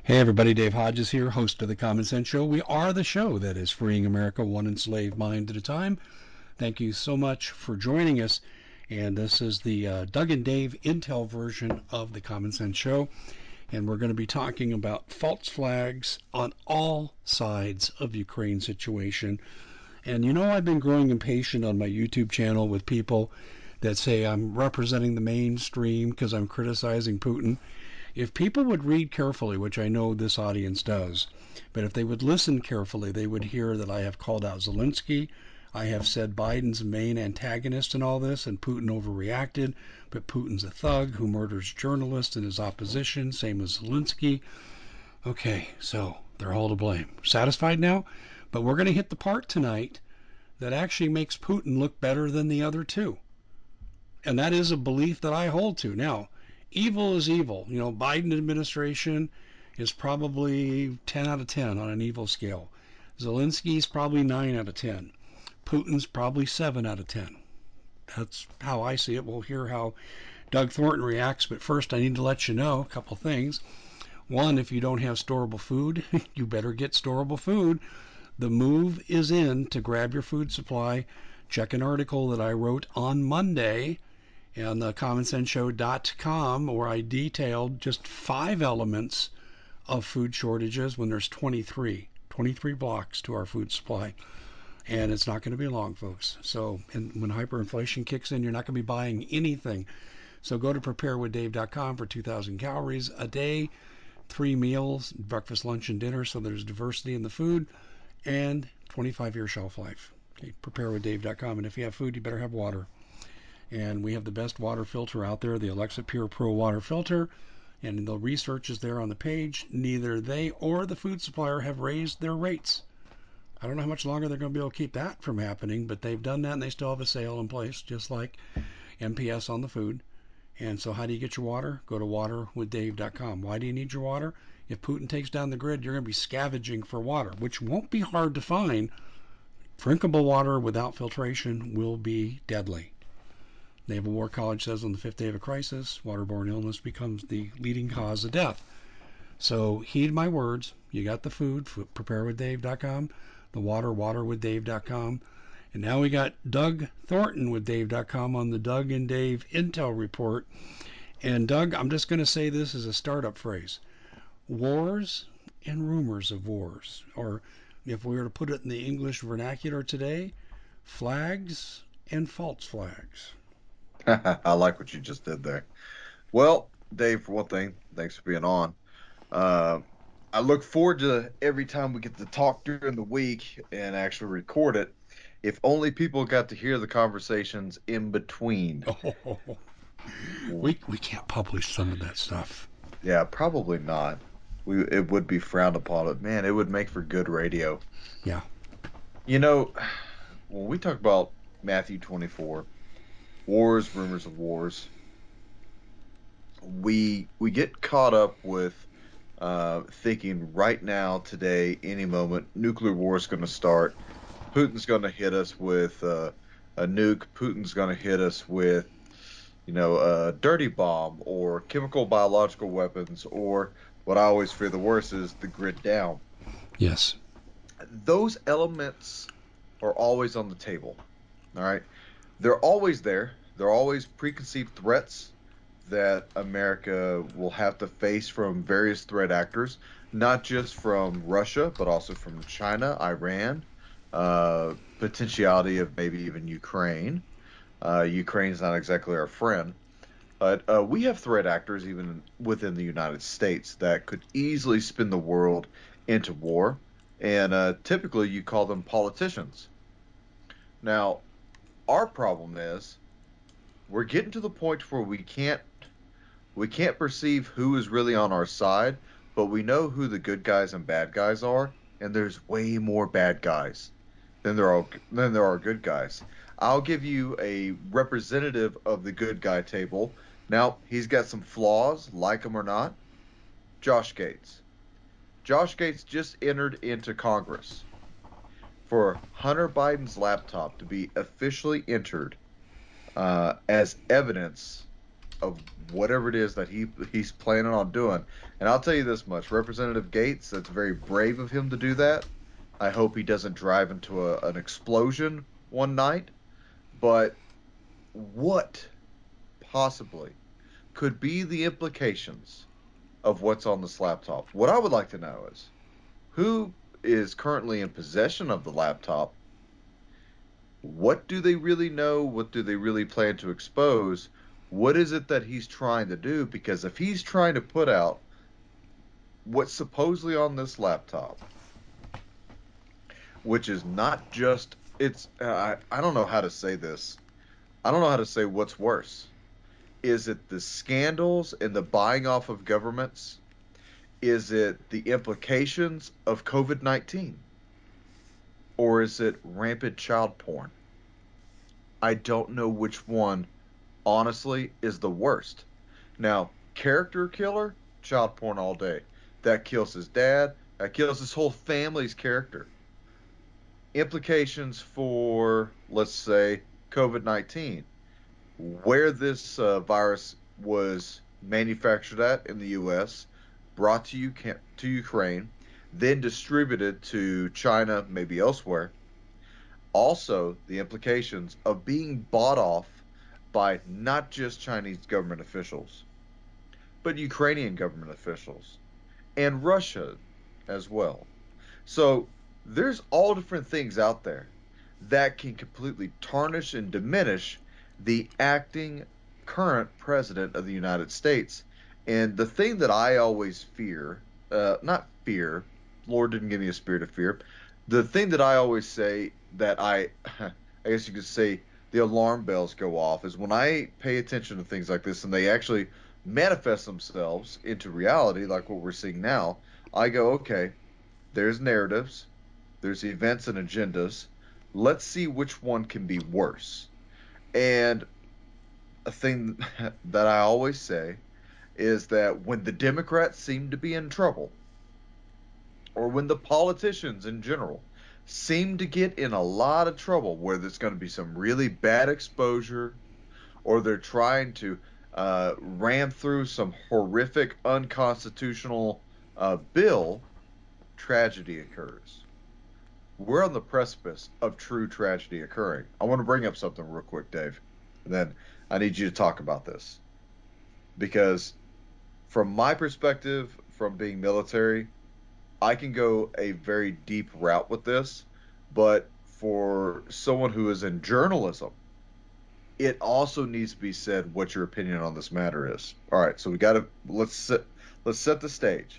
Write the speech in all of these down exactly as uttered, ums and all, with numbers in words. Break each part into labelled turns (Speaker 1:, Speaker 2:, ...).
Speaker 1: Hey everybody, Dave Hodges here, host of the Common Sense Show. We are the show that is freeing America one enslaved mind at a time. Thank you so much for joining us. And this is the uh, Doug and Dave Intel version of the Common Sense Show. And we're going to be talking about false flags on all sides of the Ukraine situation. And you know, I've been growing impatient on my YouTube channel with people that say I'm representing the mainstream because I'm criticizing Putin. If people would read carefully, which I know this audience does, but if they would listen carefully, they would hear that I have called out Zelensky. I have said Biden's main antagonist in all this, and Putin overreacted, but Putin's a thug who murders journalists and his opposition, same as Zelensky. Okay, so they're all to blame. Satisfied now? But we're going to hit the part tonight that actually makes Putin look better than the other two. And that is a belief that I hold to. Now, evil is evil. You know, Biden administration is probably ten out of ten on an evil scale. Zelensky's probably nine out of ten. Putin's probably seven out of ten. That's how I see it. We'll hear how Doug Thornton reacts, but first I need to let you know a couple things. One, if you don't have storable food, you better get storable food. The move is in to grab your food supply. Check an article that I wrote on Monday on the common sense show dot com where I detailed just five elements of food shortages when there's twenty-three, twenty-three blocks to our food supply. And it's not going to be long, folks. So and when hyperinflation kicks in, you're not going to be buying anything. So go to prepare with dave dot com for two thousand calories a day, three meals, breakfast, lunch, and dinner. So there's diversity in the food and twenty-five year shelf life. Okay, prepare with dave dot com. And if you have food, you better have water. And we have the best water filter out there, the Alexa Pure Pro water filter. And the research is there on the page. Neither they or the food supplier have raised their rates. I don't know how much longer they're going to be able to keep that from happening, but they've done that and they still have a sale in place, just like M P S on the food. And so how do you get your water? Go to water with dave dot com. Why do you need your water? If Putin takes down the grid, you're going to be scavenging for water, which won't be hard to find. Drinkable water without filtration will be deadly. Naval War College says on the fifth day of a crisis, waterborne illness becomes the leading cause of death. So heed my words. You got the food, prepare with dave dot com, the water, water with dave dot com. And now we got Doug Thornton with dave dot com on the Doug and Dave Intel Report. And Doug, I'm just going to say this as a startup phrase. Wars and rumors of wars. Or if we were to put it in the English vernacular today, flags and false flags.
Speaker 2: I like what you just did there. Well, Dave, for one thing, thanks for being on. Uh, I look forward to every time we get to talk during the week and actually record it. If only people got to hear the conversations in between.
Speaker 1: Oh, we we can't publish some of that stuff.
Speaker 2: Yeah, probably not. We it would be frowned upon, but man, it would make for good radio.
Speaker 1: Yeah.
Speaker 2: You know, when we talk about Matthew twenty-four, wars, rumors of wars, we we get caught up with uh, thinking right now, today, any moment, nuclear war is going to start. Putin's going to hit us with uh, a nuke. Putin's going to hit us with, you know, a dirty bomb or chemical biological weapons, or what I always fear the worst is the grid down.
Speaker 1: Yes.
Speaker 2: Those elements are always on the table. All right. They're always there. They're always preconceived threats that America will have to face from various threat actors, not just from Russia, but also from China, Iran, uh, potentiality of maybe even Ukraine. Uh, Ukraine's not exactly our friend, but uh, we have threat actors even within the United States that could easily spin the world into war, and uh, typically you call them politicians. Now, our problem is we're getting to the point where we can't we can't perceive who is really on our side, but we know who the good guys and bad guys are, and there's way more bad guys than there are than there are good guys. I'll give you a representative of the good guy table. Now, he's got some flaws, like him or not. Josh Gates. Josh Gates just entered into Congress for Hunter Biden's laptop to be officially entered uh, as evidence of whatever it is that he he's planning on doing. And I'll tell you this much, Representative Gates, that's very brave of him to do that. I hope he doesn't drive into a, an explosion one night. But what possibly could be the implications of what's on this laptop? What I would like to know is who is currently in possession of the laptop? What do they really know? What do they really plan to expose? What is it that he's trying to do? Because if he's trying to put out what's supposedly on this laptop, which is not just, it's, uh, I, I don't know how to say this. I don't know how to say what's worse. Is it the scandals and the buying off of governments? Is it the implications of COVID nineteen? Or is it rampant child porn? I don't know which one, honestly, is the worst. Now, character killer, child porn all day. That kills his dad, that kills his whole family's character. Implications for, let's say, COVID nineteen, where this uh, virus was manufactured at in the U S, brought to, U- to Ukraine, then distributed to China, maybe elsewhere. Also, the implications of being bought off by not just Chinese government officials, but Ukrainian government officials and Russia as well. So there's all different things out there that can completely tarnish and diminish the acting current president of the United States. And the thing that I always fear, uh, not fear, Lord didn't give me a spirit of fear. The thing that I always say that I, I guess you could say the alarm bells go off is when I pay attention to things like this and they actually manifest themselves into reality, like what we're seeing now. I go, okay, there's narratives, there's events and agendas. Let's see which one can be worse. And a thing that I always say is that when the Democrats seem to be in trouble, or when the politicians in general seem to get in a lot of trouble, where there's going to be some really bad exposure, or they're trying to uh, ram through some horrific, unconstitutional uh, bill, tragedy occurs. We're on the precipice of true tragedy occurring. I want to bring up something real quick, Dave, and then I need you to talk about this. Because from my perspective, from being military, I can go a very deep route with this, but for someone who is in journalism, it also needs to be said what your opinion on this matter is. All right, so we got to let's set, let's set the stage.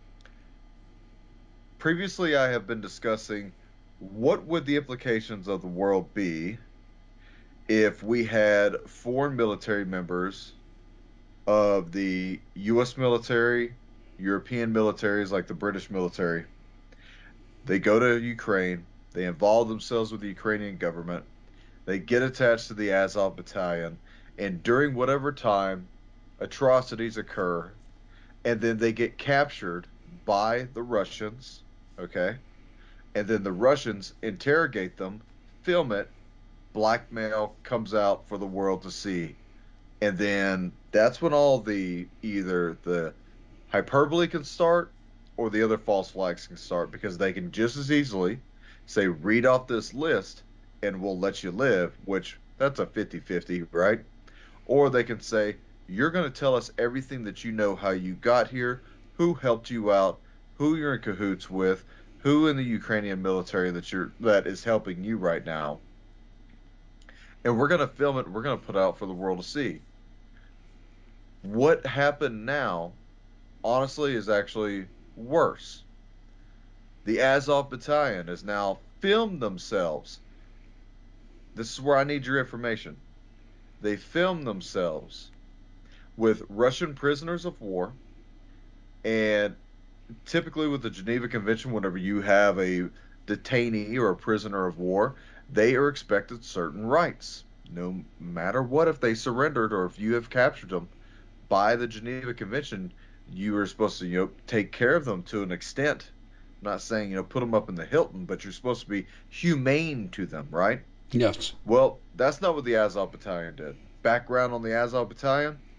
Speaker 2: Previously, I have been discussing what would the implications of the world be if we had foreign military members of the U S military, European militaries like the British military. They go to Ukraine, they involve themselves with the Ukrainian government, they get attached to the Azov battalion, and during whatever time atrocities occur, and then they get captured by the Russians, okay? And then the Russians interrogate them, film it, blackmail comes out for the world to see. And then that's when all the either the hyperbole can start or the other false flags can start because they can just as easily say, read off this list and we'll let you live, which that's a fifty-fifty, right? Or they can say, you're going to tell us everything that you know, how you got here, who helped you out, who you're in cahoots with, who in the Ukrainian military that you're that is helping you right now. And we're going to film it, we're going to put it out for the world to see. What happened now, honestly, is actually worse. The Azov Battalion has now filmed themselves. This is where I need your information. They filmed themselves with Russian prisoners of war, and typically with the Geneva Convention, whenever you have a detainee or a prisoner of war, they are expected certain rights. No matter what, if they surrendered or if you have captured them, by the Geneva Convention, you are supposed to, you know, take care of them to an extent. I'm not saying, you know, put them up in the Hilton, but you're supposed to be humane to them, right?
Speaker 1: Yes.
Speaker 2: Well, that's not what the Azov Battalion did. Background on the Azov Battalion,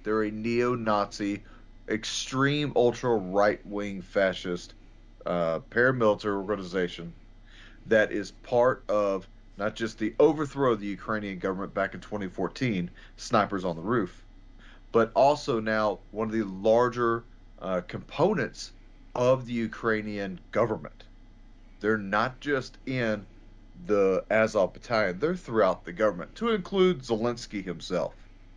Speaker 2: They're a neo-Nazi, extreme ultra right-wing fascist uh, paramilitary organization that is part of not just the overthrow of the Ukrainian government back in twenty fourteen, snipers on the roof, but also now one of the larger uh, components of the Ukrainian government. They're not just in the Azov battalion, they're throughout the government, to include Zelensky himself.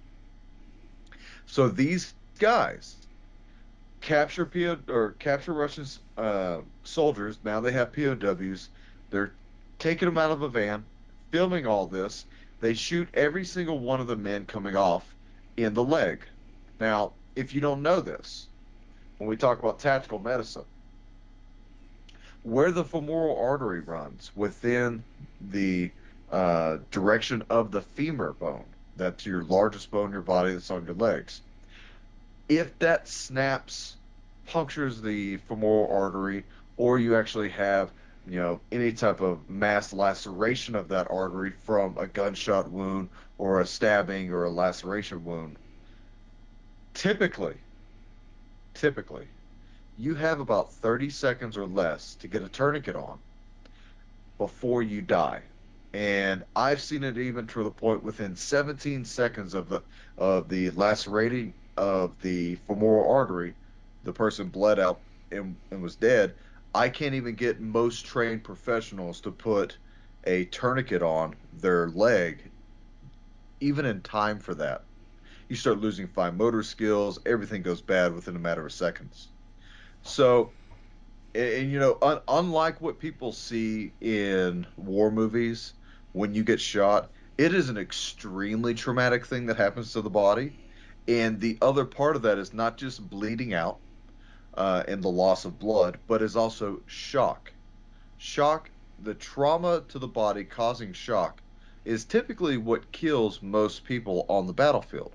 Speaker 2: So these guys capture P O or capture Russian uh, soldiers. Now they have P O Ws. They're taking them out of a van, filming all this. They shoot every single one of the men coming off in the leg. Now, if you don't know this, when we talk about tactical medicine, where the femoral artery runs within the uh, direction of the femur bone, that's your largest bone in your body that's on your legs. If that snaps, punctures the femoral artery, or you actually have, you know, any type of mass laceration of that artery from a gunshot wound or a stabbing or a laceration wound, typically, typically, you have about thirty seconds or less to get a tourniquet on before you die. And I've seen it even to the point within seventeen seconds of the of the lacerating of the femoral artery, the person bled out and, and was dead. I can't even get most trained professionals to put a tourniquet on their leg, even in time for that. You start losing fine motor skills, everything goes bad within a matter of seconds. So, and, and you know, un, unlike what people see in war movies, when you get shot, it is an extremely traumatic thing that happens to the body. And the other part of that is not just bleeding out uh, and the loss of blood, but is also shock. Shock, the trauma to the body causing shock, is typically what kills most people on the battlefield.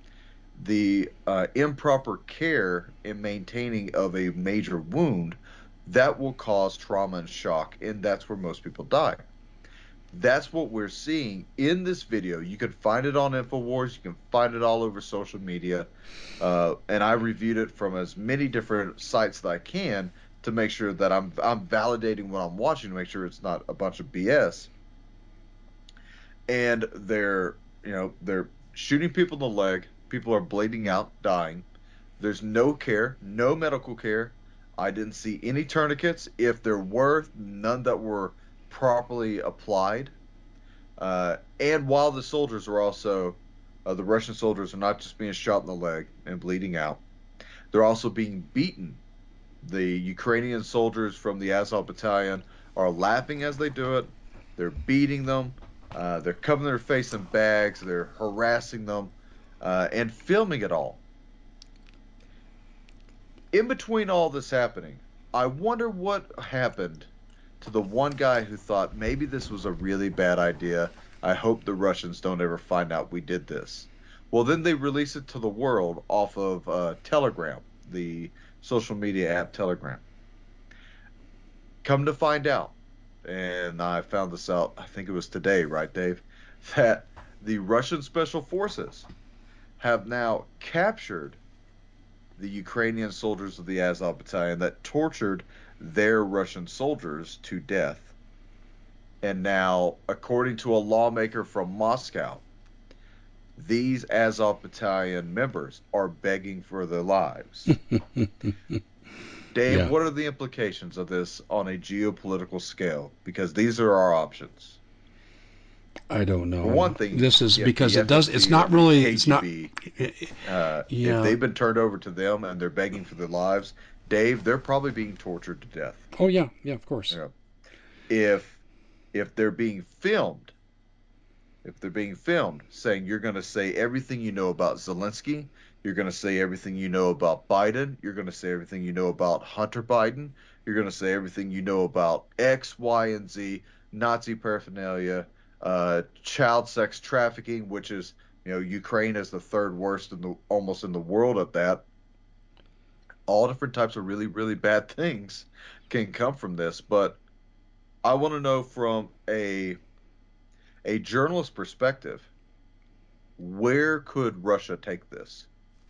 Speaker 2: The uh, improper care in maintaining of a major wound, that will cause trauma and shock, and that's where most people die. That's what we're seeing in this video. You can find it on InfoWars. You can find it all over social media. Uh, and I reviewed it from as many different sites that I can to make sure that I'm I'm validating what I'm watching to make sure it's not a bunch of B S. And they're, you know, they're shooting people in the leg. People are bleeding out, dying. There's no care, no medical care. I didn't see any tourniquets. If there were, none that were properly applied. Uh, and while the soldiers are also, uh, the Russian soldiers are not just being shot in the leg and bleeding out, they're also being beaten. The Ukrainian soldiers from the Azov battalion are laughing as they do it. They're beating them. Uh, they're covering their face in bags. They're harassing them uh, and filming it all. In between all this happening, I wonder what happened to the one guy who thought maybe this was a really bad idea. I hope the Russians don't ever find out we did this. Well, then they release it to the world off of uh, Telegram, the social media app Telegram. Come to find out, and I found this out, I think it was today, right, Dave, that the Russian special forces have now captured the Ukrainian soldiers of the Azov battalion that tortured their Russian soldiers to death. And now, according to a lawmaker from Moscow, these Azov battalion members are begging for their lives. Dave,
Speaker 1: Yeah.
Speaker 2: what are the implications of this on a geopolitical scale? Because these are our options.
Speaker 1: I don't know.
Speaker 2: For one thing,
Speaker 1: This is
Speaker 2: you have
Speaker 1: because
Speaker 2: the
Speaker 1: it does.
Speaker 2: F S B
Speaker 1: It's
Speaker 2: or
Speaker 1: not
Speaker 2: the
Speaker 1: really. It's not.
Speaker 2: K G B. Uh, if
Speaker 1: Yeah.
Speaker 2: they've been turned over to them and they're begging for their lives, Dave, they're probably being tortured to death.
Speaker 1: Oh yeah. Yeah. Of course.
Speaker 2: You know, if if they're being filmed, if they're being filmed saying you're going to say everything you know about Zelensky, you're going to say everything you know about Biden, you're going to say everything you know about Hunter Biden, you're going to say everything you know about X, Y, and Z, Nazi paraphernalia, uh, child sex trafficking, which is, you know, Ukraine is the third worst in the almost in the world at that. All different types of really, really bad things can come from this, but I want to know from a a journalist perspective, where could Russia take this?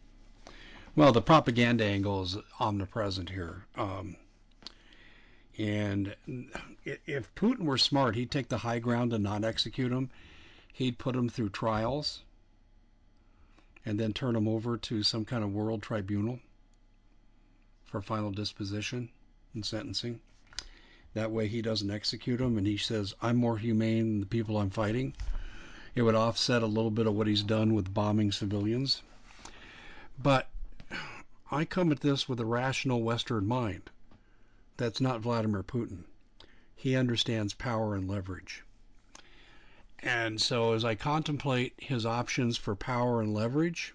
Speaker 1: Well, the propaganda angle is omnipresent here. Um, and if Putin were smart, he'd take the high ground and not execute him. He'd put him through trials and then turn him over to some kind of world tribunal for final disposition and sentencing. That way he doesn't execute him and he says, I'm more humane than the people I'm fighting. It would offset a little bit of what he's done with bombing civilians. But I come at this with a rational Western mind. That's not Vladimir Putin. He understands power and leverage. And so as I contemplate his options for power and leverage,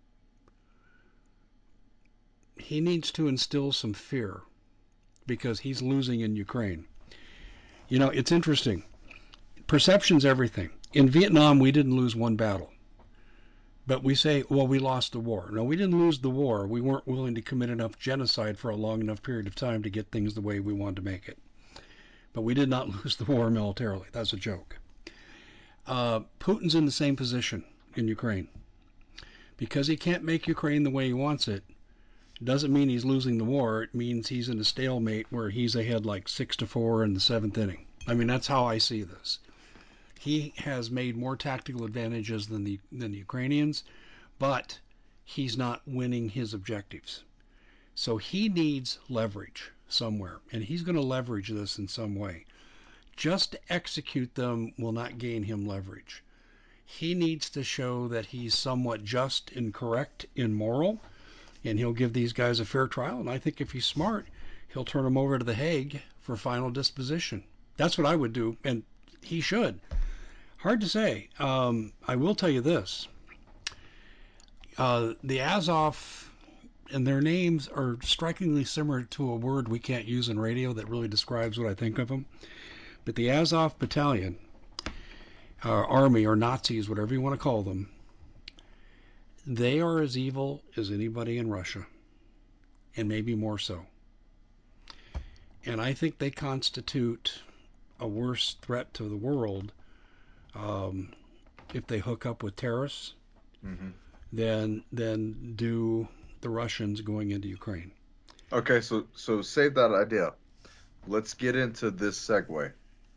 Speaker 1: he needs to instill some fear because he's losing in Ukraine. You know, it's interesting. Perception's everything. In Vietnam, we didn't lose one battle. But we say, well, we lost the war. No, we didn't lose the war. We weren't willing to commit enough genocide for a long enough period of time to get things the way we wanted to make it. But we did not lose the war militarily. That's a joke. Uh, Putin's in the same position in Ukraine. Because he can't make Ukraine the way he wants it, doesn't mean he's losing the war. It means he's in a stalemate where he's ahead like six to four in the seventh inning. I mean, that's how I see this. He has made more tactical advantages than the than the Ukrainians, but he's not winning his objectives. So he needs leverage somewhere, and he's going to leverage this in some way. Just to execute them will not gain him leverage. He needs to show that he's somewhat just and correct in moral, and he'll give these guys a fair trial. And I think if he's smart, he'll turn them over to the Hague for final disposition. That's what I would do, and he should. Hard to say. Um, I will tell you this. Uh, the Azov and their names are strikingly similar to a word we can't use in radio that really describes what I think of them. But the Azov Battalion, or Army, or Nazis, whatever you want to call them, they are as evil as anybody in Russia, and maybe more so. And I think they constitute a worse threat to the world um, if they hook up with terrorists mm-hmm. than than do the Russians going into Ukraine.
Speaker 2: Okay, so so save that idea. Let's get into this segue.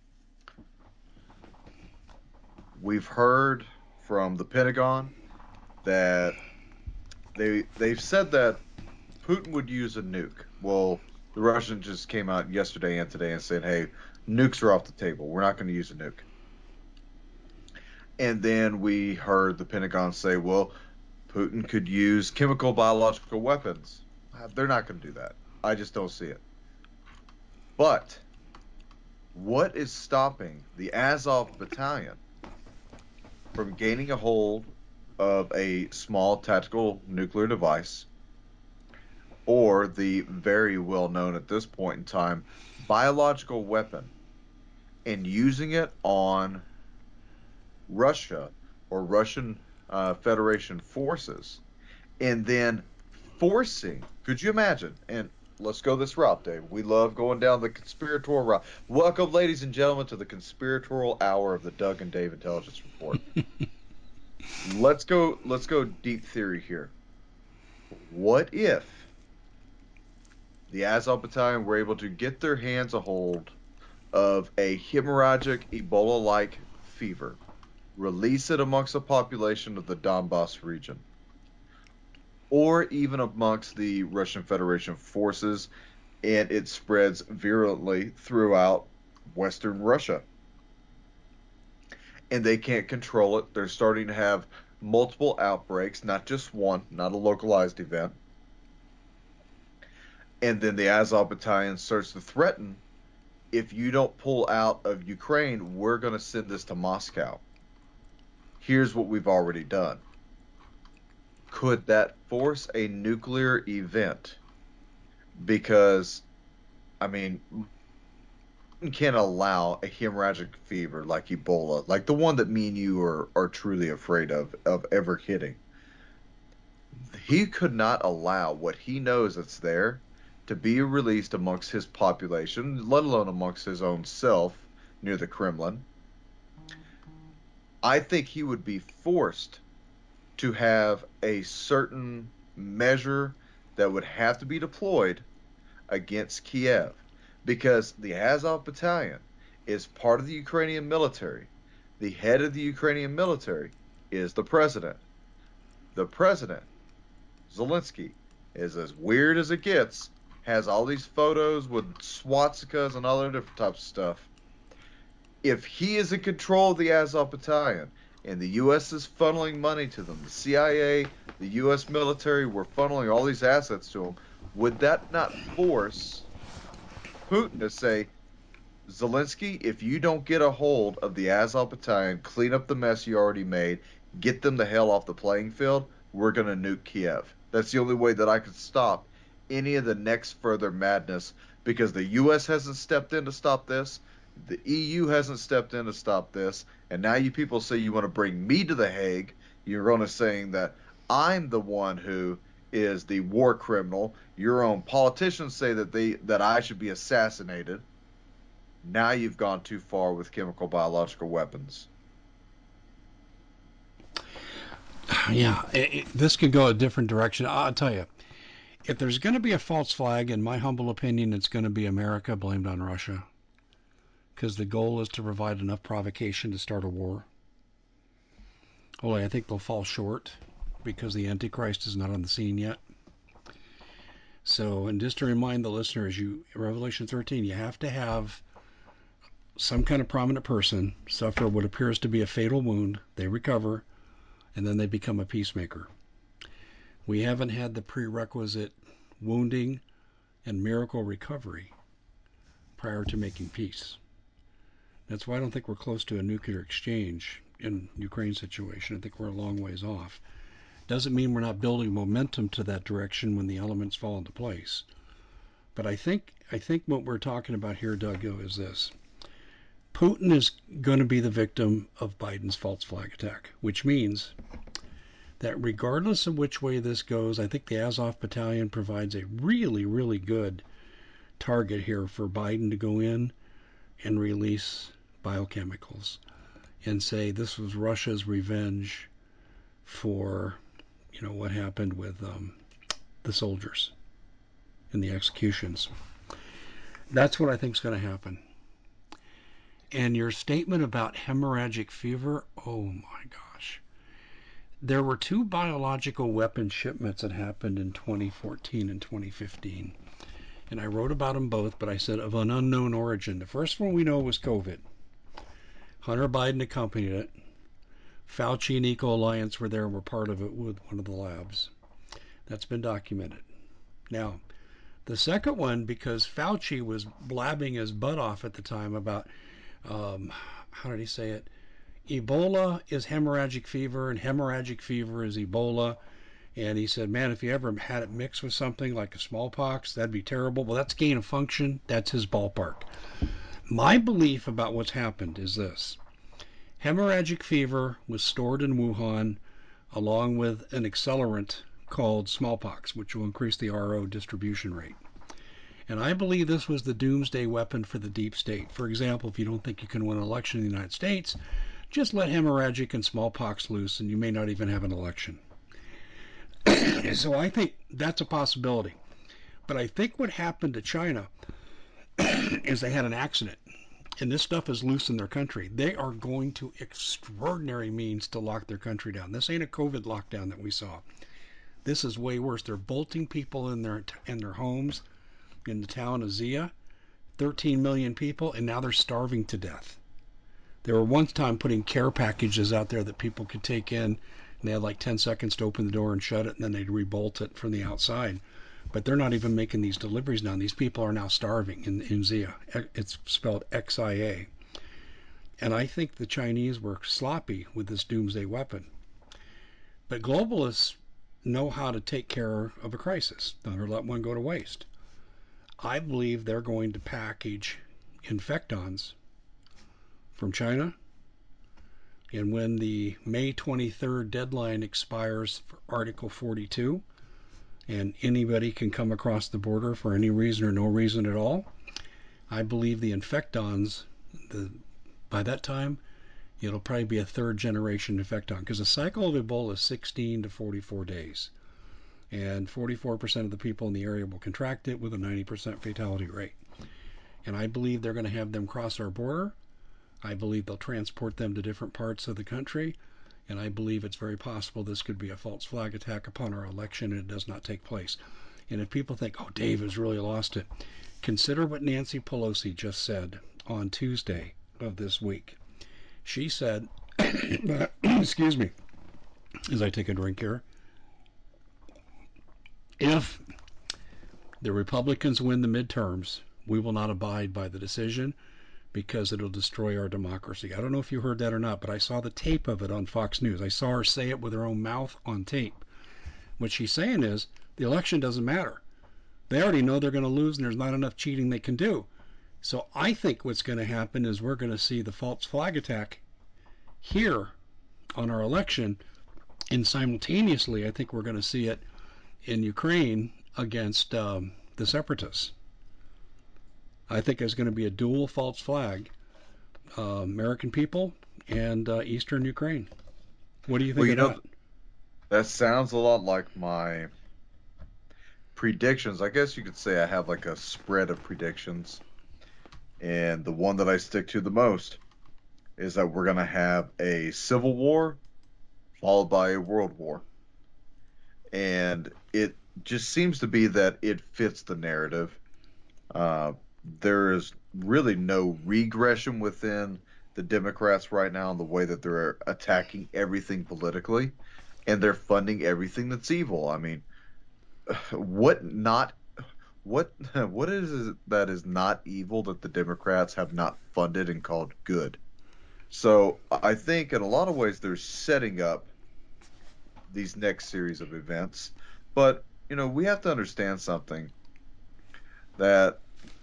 Speaker 2: We've heard from the Pentagon that they they've said that Putin would use a nuke. Well, the Russians just came out yesterday and today and said, "Hey, nukes are off the table. We're not going to use a nuke." And then we heard the Pentagon say, "Well, Putin could use chemical, biological weapons." They're not going to do that. I just don't see it. But what is stopping the Azov Battalion from gaining a hold of a small tactical nuclear device, or the very well known at this point in time biological weapon, and using it on Russia or Russian uh, Federation forces, and then forcing, could you imagine, and let's go this route, Dave. We love going down the conspiratorial route. Welcome, ladies and gentlemen, to the conspiratorial hour of the Doug and Dave Intelligence Report. let's go let's go deep theory here. What if the Azov Battalion were able to get their hands a hold of a hemorrhagic Ebola-like fever, release it amongst the population of the Donbass region, or even amongst the Russian Federation forces, and it spreads virulently throughout Western Russia? And they can't control it. They're starting to have multiple outbreaks, not just one, not a localized event. And then the Azov Battalion starts to threaten, if you don't pull out of Ukraine, we're going to send this to Moscow. Here's what we've already done. Could that force a nuclear event? Because, I mean, you can't allow a hemorrhagic fever like Ebola, like the one that me and you are, are truly afraid of, of ever hitting. He could not allow what he knows that's there to be released amongst his population, let alone amongst his own self near the Kremlin. I think he would be forced to have a certain measure that would have to be deployed against Kiev, because the Azov Battalion is part of the Ukrainian military. The head of the Ukrainian military is the president. The president, Zelensky, is as weird as it gets, has all these photos with swastikas and other different types of stuff. If he is in control of the Azov Battalion and the U S is funneling money to them, the C I A, the U S military were funneling all these assets to them, would that not force Putin to say, Zelensky, if you don't get a hold of the Azov Battalion, clean up the mess you already made, get them the hell off the playing field, we're going to nuke Kiev. That's the only way that I could stop any of the next further madness, because the U S hasn't stepped in to stop this, the E U hasn't stepped in to stop this, and now you people say you want to bring me to the Hague. You're going to saying that I'm the one who is the war criminal. Your own politicians say that they that I should be assassinated. Now you've gone too far with chemical biological weapons.
Speaker 1: Yeah, it, it, this could go a different direction. I'll tell you, if there's going to be a false flag, in my humble opinion, it's going to be America blamed on Russia, because the goal is to provide enough provocation to start a war. Only I think they'll fall short because the Antichrist is not on the scene yet. So, and just to remind the listeners, you Revelation thirteen, you have to have some kind of prominent person suffer what appears to be a fatal wound. They recover, and then they become a peacemaker. We haven't had the prerequisite wounding and miracle recovery prior to making peace. That's why I don't think we're close to a nuclear exchange in Ukraine situation. I think we're a long ways off. Doesn't mean we're not building momentum to that direction when the elements fall into place. But I think I think what we're talking about here, Doug, is this. Putin is going to be the victim of Biden's false flag attack, which means that regardless of which way this goes, I think the Azov Battalion provides a really, really good target here for Biden to go in and release biochemicals and say this was Russia's revenge for, you know, what happened with um, the soldiers in the executions. That's what I think is going to happen. And your statement about hemorrhagic fever, oh my gosh. There were two biological weapon shipments that happened in twenty fourteen and twenty fifteen. And I wrote about them both, but I said of an unknown origin. The first one we know was COVID. Hunter Biden accompanied it. Fauci and Eco Alliance were there and were part of it with one of the labs. That's been documented. Now, the second one, because Fauci was blabbing his butt off at the time about, um, how did he say it? Ebola is hemorrhagic fever, and hemorrhagic fever is Ebola. And he said, man, if you ever had it mixed with something like a smallpox, that'd be terrible. Well, that's gain of function. That's his ballpark. My belief about what's happened is this. Hemorrhagic fever was stored in Wuhan along with an accelerant called smallpox, which will increase the R O distribution rate. And I believe this was the doomsday weapon for the deep state. For example, if you don't think you can win an election in the United States, just let hemorrhagic and smallpox loose and you may not even have an election. So I think that's a possibility. But I think what happened to China is they had an accident. And this stuff is loose in their country. They are going to extraordinary means to lock their country down. This ain't a COVID lockdown that we saw. This is way worse. They're bolting people in their in their homes in the town of Zia, thirteen million people, and now they're starving to death. They were one time putting care packages out there that people could take in, and they had like ten seconds to open the door and shut it, and then they'd rebolt it from the outside. But they're not even making these deliveries now. These people are now starving in, in Zia. It's spelled X I A. And I think the Chinese were sloppy with this doomsday weapon. But globalists know how to take care of a crisis. Never let one go to waste. I believe they're going to package infectons from China. And when the May twenty-third deadline expires for Article forty-two, and anybody can come across the border for any reason or no reason at all, I believe the infectons, the, by that time, it'll probably be a third generation infecton, because the cycle of Ebola is sixteen to forty-four days. and forty-four percent of the people in the area will contract it with a ninety percent fatality rate. And I believe they're going to have them cross our border. I believe they'll transport them to different parts of the country. And I believe it's very possible this could be a false flag attack upon our election and it does not take place. And if people think, oh, Dave has really lost it, consider what Nancy Pelosi just said on Tuesday of this week. She said, excuse me, as I take a drink here, if the Republicans win the midterms, we will not abide by the decision because it'll destroy our democracy. I don't know if you heard that or not, but I saw the tape of it on Fox News. I saw her say it with her own mouth on tape. What she's saying is the election doesn't matter. They already know they're going to lose and there's not enough cheating they can do. So I think what's going to happen is we're going to see the false flag attack here on our election, and simultaneously I think we're going to see it in Ukraine against um, the separatists. I think there's going to be a dual false flag, uh, American people and uh, Eastern Ukraine. What do you think
Speaker 2: Well, you
Speaker 1: of
Speaker 2: know,
Speaker 1: that?
Speaker 2: that sounds a lot like my predictions. I guess you could say I have like a spread of predictions. And the one that I stick to the most is that we're going to have a civil war followed by a world war. And it just seems to be that it fits the narrative. Uh, there is really no regression within the Democrats right now in the way that they're attacking everything politically, and they're funding everything that's evil. I mean, what not what what is it that is not evil that the Democrats have not funded and called good? So I think in a lot of ways they're setting up these next series of events. But, you know, we have to understand something, that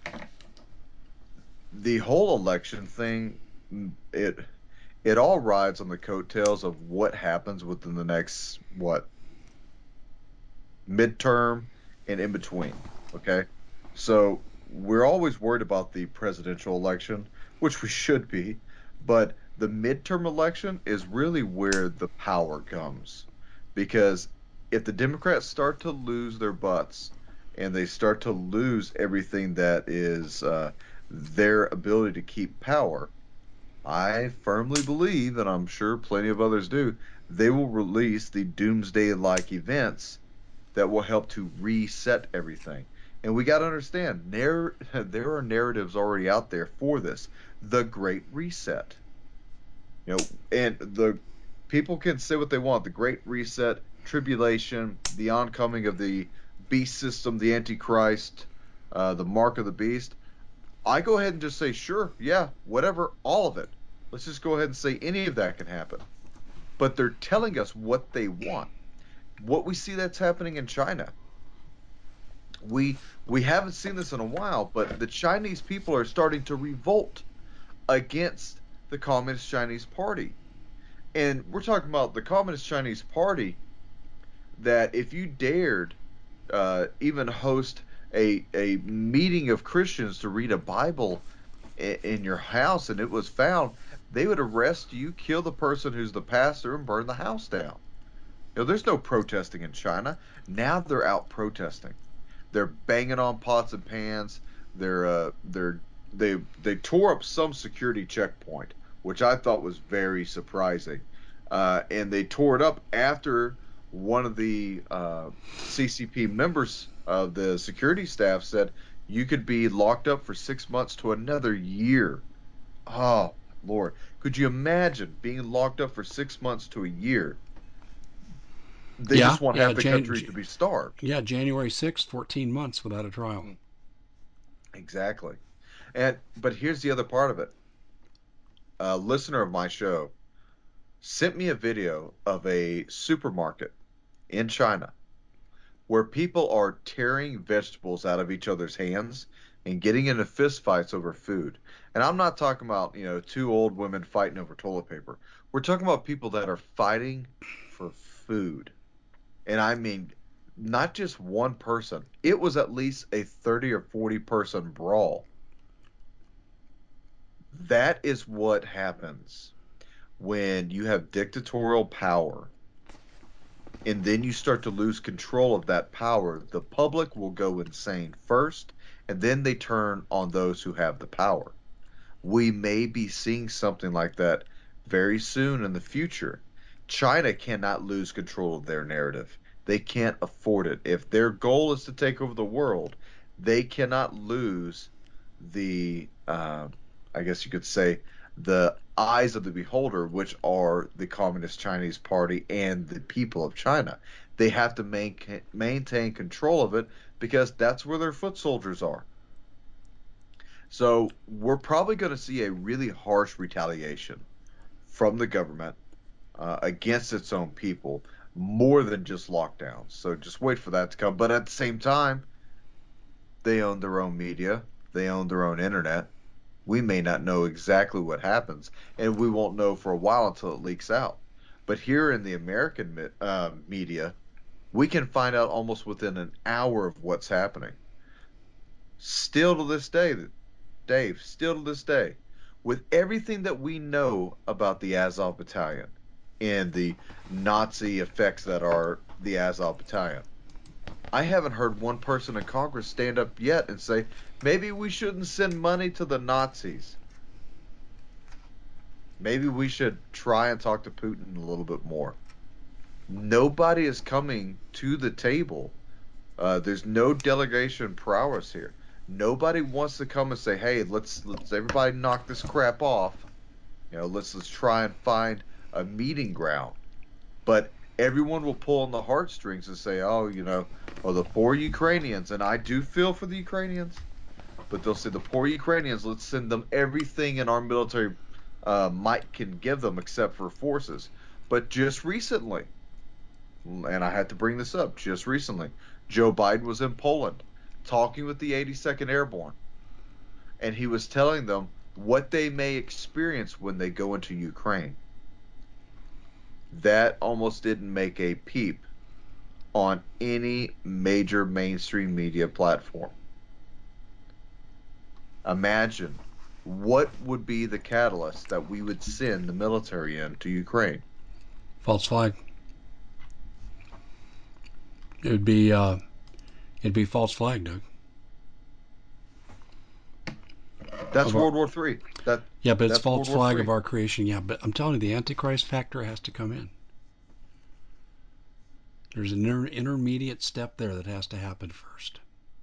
Speaker 2: the whole election thing, it it all rides on the coattails of what happens within the next, what, midterm and in between. Okay? So we're always worried about the presidential election, which we should be, but the midterm election is really where the power comes. Because if the Democrats start to lose their butts and they start to lose everything that is uh, their ability to keep power, I firmly believe, and I'm sure plenty of others do, they will release the doomsday like events that will help to reset everything. And we got to understand, narr- there are narratives already out there for this. The Great Reset. You know, and the people can say what they want. The Great Reset, tribulation, the oncoming of the beast system, the Antichrist, uh, the mark of the beast. I go ahead and just say, sure, yeah, whatever, all of it. Let's just go ahead and say any of that can happen. But they're telling us what they want. What we see that's happening in China. We we haven't seen this in a while, but the Chinese people are starting to revolt against the Communist Chinese Party. And we're talking about the Communist Chinese Party, that if you dared uh, even host a a meeting of Christians to read a Bible in, in your house and it was found, they would arrest you, kill the person who's the pastor, and burn the house down. You know, there's no protesting in China. Now they're out protesting. They're banging on pots and pans. They're uh, they're they they tore up some security checkpoint, which I thought was very surprising. Uh, and they tore it up after one of the uh, C C P members of the security staff said you could be locked up for six months to another year. Oh, Lord. Could you imagine being locked up for six months to a year? They
Speaker 1: Yeah,
Speaker 2: just want
Speaker 1: yeah,
Speaker 2: half the
Speaker 1: Jan-
Speaker 2: country to be starved.
Speaker 1: yeah, January sixth, fourteen months without a trial.
Speaker 2: Mm, exactly. And but here's the other part of it. A listener of my show sent me a video of a supermarket in China where people are tearing vegetables out of each other's hands and getting into fistfights over food. And I'm not talking about, you know, two old women fighting over toilet paper. We're talking about people that are fighting for food. And I mean, not just one person. It was at least a thirty or forty person brawl. That is what happens when you have dictatorial power and then you start to lose control of that power, the public will go insane first, and then they turn on those who have the power. We may be seeing something like that very soon in the future. China cannot lose control of their narrative. They can't afford it. If their goal is to take over the world, they cannot lose the, uh, I guess you could say, the eyes of the beholder, which are the Communist Chinese Party and the people of China. They have to main, maintain control of it because that's where their foot soldiers are. So we're probably going to see a really harsh retaliation from the government uh, against its own people, more than just lockdowns. So just wait for that to come. But at the same time, they own their own media, they own their own internet. We may not know exactly what happens, and we won't know for a while until it leaks out. But here in the American uh, media, we can find out almost within an hour of what's happening. Still to this day, Dave, still to this day, with everything that we know about the Azov Battalion and the Nazi effects that are the Azov Battalion, I haven't heard one person in Congress stand up yet and say, maybe we shouldn't send money to the Nazis. Maybe we should try and talk to Putin a little bit more. Nobody is coming to the table. Uh, there's no delegation prowess here. Nobody wants to come and say, "Hey, let's let's everybody knock this crap off. You know, let's let's try and find a meeting ground." But everyone will pull on the heartstrings and say, "Oh, you know, well, the poor Ukrainians," and I do feel for the Ukrainians, but they'll say the poor Ukrainians. Let's send them everything in our military uh, might can give them, except for forces. But just recently, and I had to bring this up just recently, Joe Biden was in Poland talking with the eighty-second Airborne, and he was telling them what they may experience when they go into Ukraine. That almost didn't make a peep on any major mainstream media platform. Imagine what would be the catalyst that we would send the military in to Ukraine.
Speaker 1: False flag. It would be uh, it'd be false flag, Doug.
Speaker 2: That's
Speaker 1: Of our,
Speaker 2: World War Three. That
Speaker 1: yeah, but it's
Speaker 2: that's
Speaker 1: false
Speaker 2: World War
Speaker 1: flag of
Speaker 2: Three.
Speaker 1: our creation. Yeah, but I'm telling you, the Antichrist factor has to come in. There's an inter- intermediate step there that has to happen first.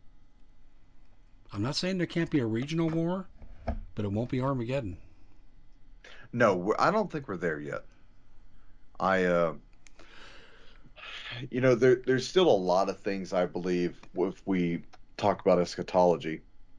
Speaker 1: I'm not saying there can't be a regional war, but it won't be Armageddon.
Speaker 2: No, I don't think we're there yet. I, uh, you know, there there's still a lot of things I believe if we talk about eschatology.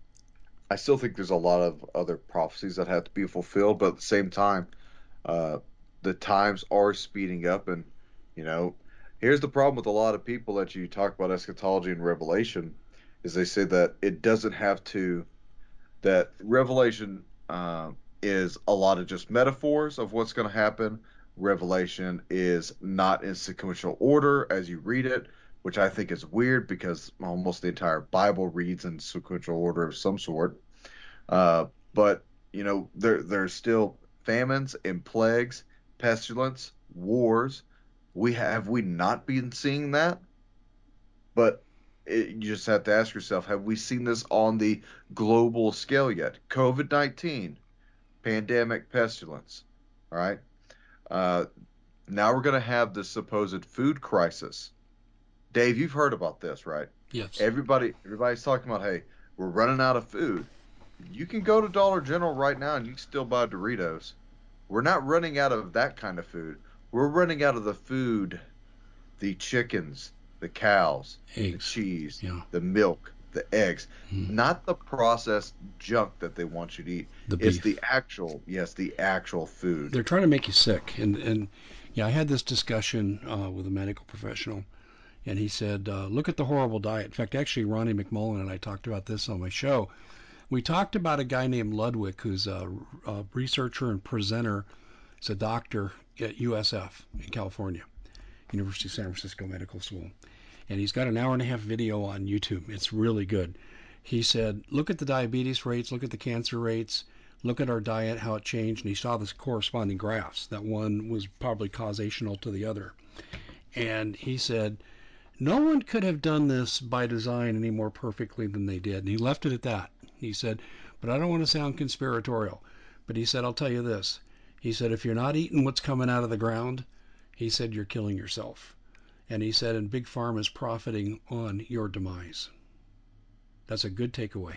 Speaker 2: I still think there's a lot of other prophecies that have to be fulfilled, but at the same time, uh, the times are speeding up, and you know, here's the problem with a lot of people that you talk about eschatology and Revelation, is they say that it doesn't have to that Revelation uh, is a lot of just metaphors of what's going to happen. Revelation is not in sequential order as you read it, which I think is weird because almost the entire Bible reads in sequential order of some sort. Uh, but you know, there there's still famines and plagues, pestilence, wars. We have we not been seeing that? But it, you just have to ask yourself, have we seen this on the global scale yet? COVID nineteen, pandemic, pestilence. All right. Uh, Now we're going to have this supposed food crisis. Dave, you've heard about this, right?
Speaker 1: Yes.
Speaker 2: Everybody, everybody's talking about, hey, we're running out of food. You can go to Dollar General right now and you can still buy Doritos. We're not running out of that kind of food. We're running out of the food, the chickens, the cows, the
Speaker 1: Eggs.
Speaker 2: cheese,
Speaker 1: Yeah.
Speaker 2: the milk, the eggs,
Speaker 1: Mm.
Speaker 2: not the processed junk that they want you to eat.
Speaker 1: The
Speaker 2: It's the
Speaker 1: beef.
Speaker 2: actual, yes, the actual food.
Speaker 1: They're trying to make you sick. And, and yeah, I had this discussion uh, with a medical professional, and he said, uh, look at the horrible diet. In fact, actually, Ronnie McMullen and I talked about this on my show. We talked about a guy named Ludwig, who's a, a researcher and presenter. He's a doctor at U S F in California, University of San Francisco Medical School. And he's got an hour and a half video on YouTube. It's really good. He said, look at the diabetes rates, look at the cancer rates, look at our diet, how it changed. And he saw the corresponding graphs, that one was probably causational to the other. And he said, no one could have done this by design any more perfectly than they did. And he left it at that. He said, but I don't want to sound conspiratorial. But he said, I'll tell you this. He said, if you're not eating what's coming out of the ground, he said, you're killing yourself. And he said, and Big Pharma is profiting on your demise. That's a good takeaway.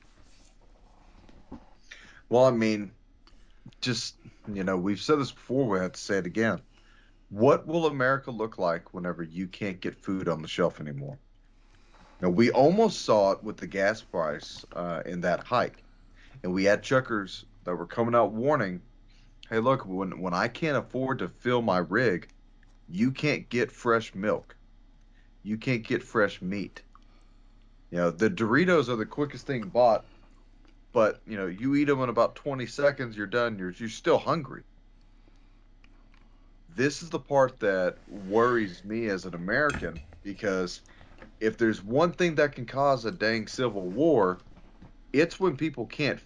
Speaker 2: Well, I mean, just, you know, we've said this before, we have to say it again. What will America look like whenever you can't get food on the shelf anymore? Now, we almost saw it with the gas price uh, in that hike. And we had truckers that were coming out warning, hey, look, when, when I can't afford to fill my rig, you can't get fresh milk. You can't get fresh meat. You know, the Doritos are the quickest thing bought, but, you know, you eat them in about twenty seconds, you're done, you're, you're still hungry. This is the part that worries me as an American, because if there's one thing that can cause a dang civil war, it's when people can't.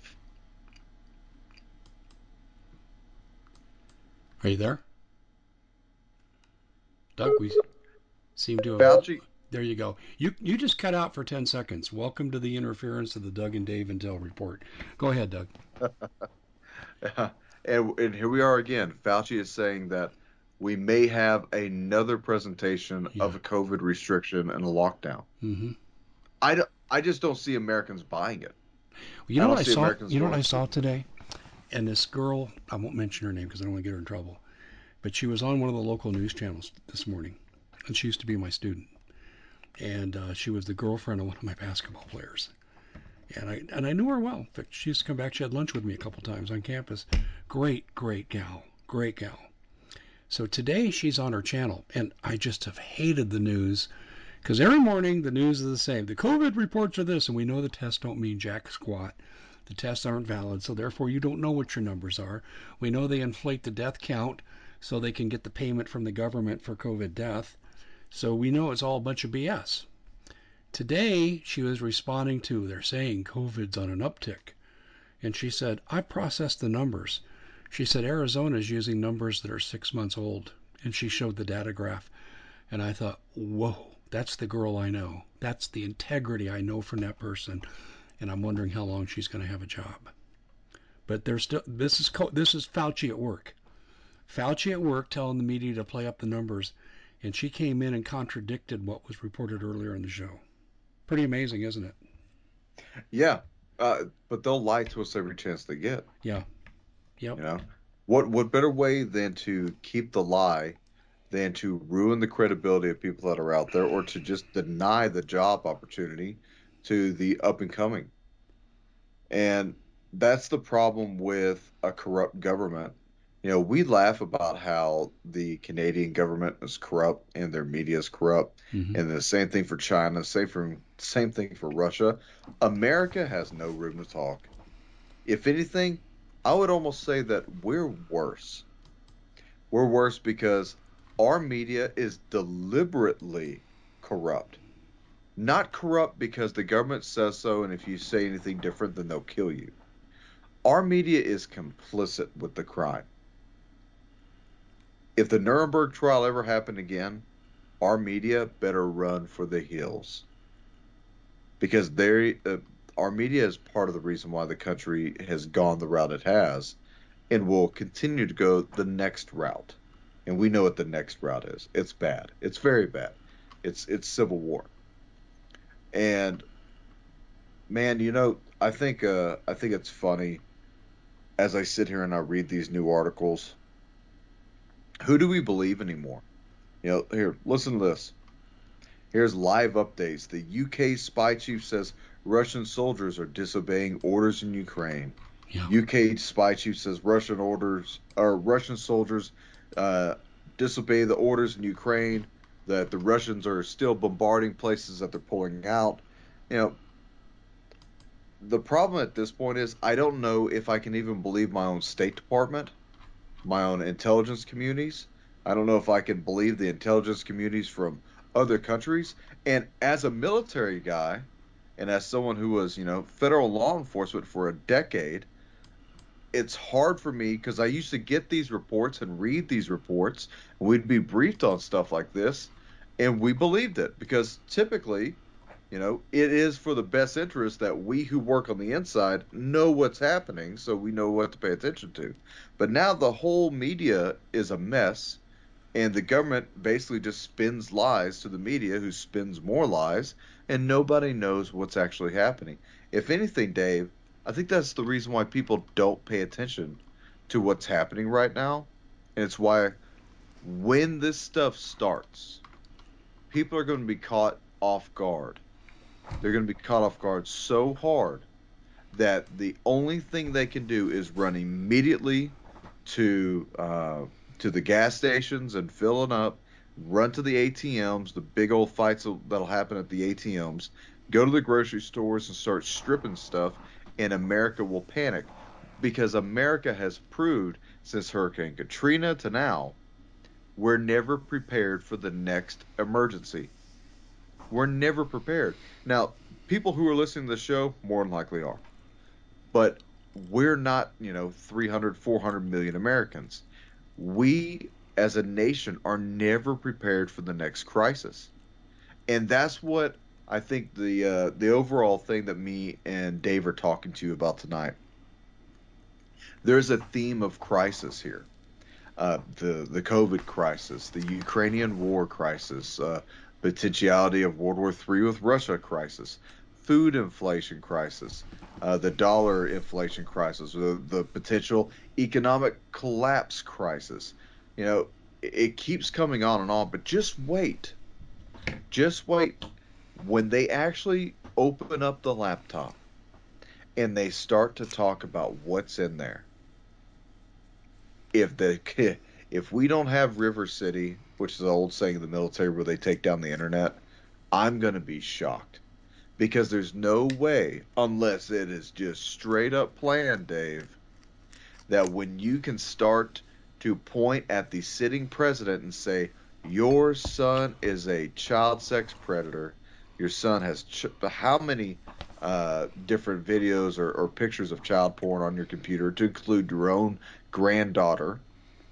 Speaker 1: Are you there? Doug, we seem to have.
Speaker 2: Fauci.
Speaker 1: There you go. You you just cut out for ten seconds. Welcome to the interference of the Doug and Dave Intel Report. Go ahead, Doug.
Speaker 2: and, and here we are again. Fauci is saying that we may have another presentation
Speaker 1: Yeah.
Speaker 2: of a COVID restriction and a lockdown.
Speaker 1: Mm-hmm.
Speaker 2: I, don't- I just don't see Americans buying it.
Speaker 1: Well, you know
Speaker 2: I
Speaker 1: what
Speaker 2: don't
Speaker 1: I
Speaker 2: see
Speaker 1: saw?
Speaker 2: Americans
Speaker 1: You know what
Speaker 2: going
Speaker 1: I saw
Speaker 2: to.
Speaker 1: today? And this girl, I won't mention her name because I don't want to get her in trouble, but she was on one of the local news channels this morning, and she used to be my student, and uh, she was the girlfriend of one of my basketball players, and I and I knew her well. In fact, she used to come back. She had lunch with me a couple times on campus. Great, great gal, great gal. So today she's on her channel, and I just have hated the news because every morning the news is the same. The COVID reports are this, and we know the tests don't mean jack squat. The tests aren't valid, so therefore you don't know what your numbers are. We know they inflate the death count so they can get the payment from the government for COVID death. So we know it's all a bunch of B S. Today she was responding to, they're saying COVID's on an uptick. And she said, I processed the numbers. She said, Arizona is using numbers that are six months old. And she showed the data graph. And I thought, whoa, that's the girl I know. That's the integrity I know from that person. And I'm wondering how long she's going to have a job. But there's still, this is this is Fauci at work. Fauci at work telling the media to play up the numbers. And she came in and contradicted what was reported earlier in the show. Pretty amazing, isn't it?
Speaker 2: Yeah, uh, but they'll lie to us every chance they get.
Speaker 1: Yeah. Yep.
Speaker 2: You know, what what better way than to keep the lie, than to ruin the credibility of people that are out there, or to just deny the job opportunity to the up and coming. And that's the problem with a corrupt government. You know, we laugh about how the Canadian government is corrupt and their media is corrupt,
Speaker 1: Mm-hmm.
Speaker 2: and the same thing for China, same for same thing for Russia. America has no room to talk. If anything, I would almost say that we're worse. We're worse because our media is deliberately corrupt. Not corrupt because the government says so, and if you say anything different, then they'll kill you. Our media is complicit with the crime. If the Nuremberg trial ever happened again, our media better run for the hills, because they, uh, our media is part of the reason why the country has gone the route it has, and will continue to go the next route. And we know what the next route is. It's bad. It's very bad. It's it's civil war. And man, you know, I think uh, I think it's funny as I sit here and I read these new articles. Who do we believe anymore? You know, here, listen to this. Here's live updates. The U K spy chief says Russian soldiers are disobeying orders in Ukraine.
Speaker 1: Yeah.
Speaker 2: U K spy chief says Russian orders or Russian soldiers uh, disobey the orders in Ukraine. That the Russians are still bombarding places that they're pulling out. You know, the problem at this point is I don't know if I can even believe my own State Department, my own intelligence communities. I don't know if I can believe the intelligence communities from other countries. And as a military guy, and as someone who was, you know, federal law enforcement for a decade, it's hard for me because I used to get these reports and read these reports, and we'd be briefed on stuff like this, and we believed it because typically, you know, it is for the best interest that we who work on the inside know what's happening so we know what to pay attention to. But now the whole media is a mess, and the government basically just spins lies to the media, who spins more lies, and nobody knows what's actually happening. If anything, Dave, I think that's the reason why people don't pay attention to what's happening right now. And it's why when this stuff starts, people are going to be caught off guard. They're going to be caught off guard so hard that the only thing they can do is run immediately to uh, to the gas stations and fill it up, run to the A T Ms, the big old fights that'll happen at the A T Ms, go to the grocery stores and start stripping stuff, and America will panic because America has proved since Hurricane Katrina to now, we're never prepared for the next emergency. We're never prepared. Now, people who are listening to the show more than likely are, but we're not, you know, three hundred, four hundred million Americans. We as a nation are never prepared for the next crisis. And that's what I think the uh, the overall thing that me and Dave are talking to you about tonight. There's a theme of crisis here. Uh, the the COVID crisis, the Ukrainian war crisis, uh, potentiality of World War Three with Russia crisis, food inflation crisis, uh, the dollar inflation crisis, the, the potential economic collapse crisis. You know, it, it keeps coming on and on, but just wait. Just wait. When they actually open up the laptop and they start to talk about what's in there, if the if we don't have River City, which is the old saying in the military where they take down the internet, I'm going to be shocked because there's no way, unless it is just straight up planned, Dave, that when you can start to point at the sitting president and say, your son is a child sex predator, your son has ch- how many uh, different videos or, or pictures of child porn on your computer, to include your own granddaughter.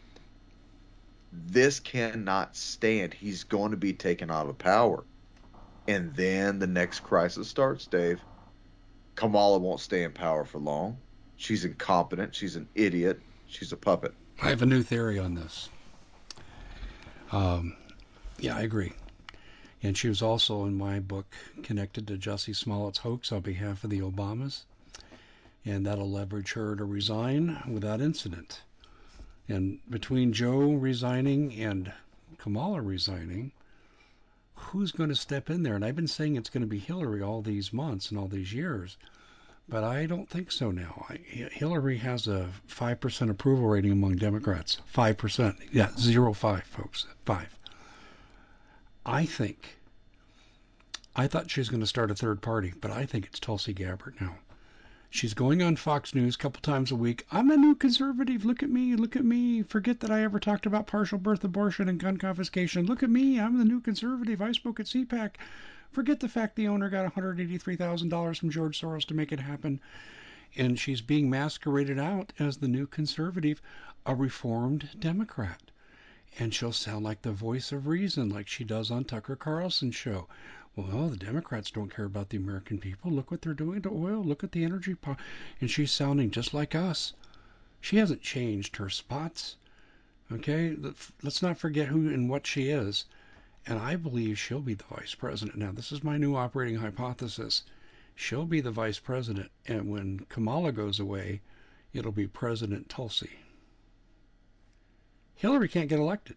Speaker 2: This cannot stand. He's going to be taken out of power. And then the next crisis starts, Dave. Kamala won't stay in power for long. She's incompetent. She's an idiot. She's a puppet.
Speaker 1: I have a new theory on this. Um, yeah, I agree. And she was also in my book connected to Jussie Smollett's hoax on behalf of the Obamas. And that'll leverage her to resign without incident. And between Joe resigning and Kamala resigning, who's going to step in there? And I've been saying it's going to be Hillary all these months and all these years, but I don't think so now. I, Hillary has a five percent approval rating among Democrats. five percent. Yeah, zero five, folks. Five. I think, I thought she was going to start a third party, but I think it's Tulsi Gabbard now. She's going on Fox News a couple times a week. I'm a new conservative. Look at me. Look at me. Forget that I ever talked about partial birth abortion and gun confiscation. Look at me. I'm the new conservative. I spoke at CPAC. Forget the fact the owner got one hundred eighty-three thousand dollars from George Soros to make it happen. And she's being masqueraded out as the new conservative, a reformed Democrat. And she'll sound like the voice of reason, like she does on Tucker Carlson's show. Well, the Democrats don't care about the American people. Look what they're doing to oil. Look at the energy. Po-. And she's sounding just like us. She hasn't changed her spots. Okay? Let's not forget who and what she is. And I believe she'll be the vice president. Now, this is my new operating hypothesis. She'll be the vice president. And when Kamala goes away, it'll be President Tulsi. Hillary can't get elected.